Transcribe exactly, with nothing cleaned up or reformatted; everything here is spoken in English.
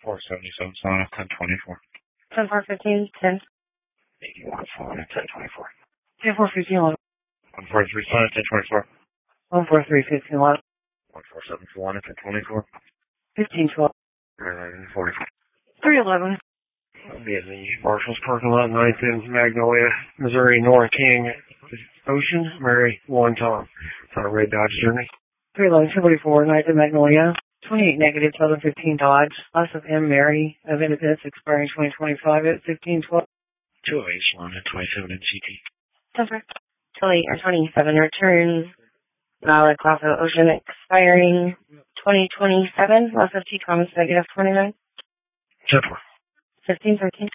four seventy-seven Sonic, ten twenty-four. ten four fifteen, ten. eighty-one Sonic, ten twenty-four. ten four fifteen, one. one forty-three Sonic, ten twenty-four. one four three fifteen, one. one four seven Sonic, ten twenty-four. fifteen twelve. nine forty-four. three eleven. I'll be in the Marshall's parking lot, ninth in Magnolia, Missouri, North King, Ocean, Mary, one Tom. It's on a red Dodge Journey. three eleven, two forty-four, ninth in Magnolia. twenty-eight negative, twelve fifteen Dodge. Loss of M. Mary of Independence expiring twenty twenty-five at fifteen twelve. two oh eight Salon at twenty-seven in C T. Temper. twenty or twenty-seven returns. Valid class of Ocean expiring twenty twenty-seven. Loss of T. Thomas negative twenty-nine. Temper. fifteen thirteen.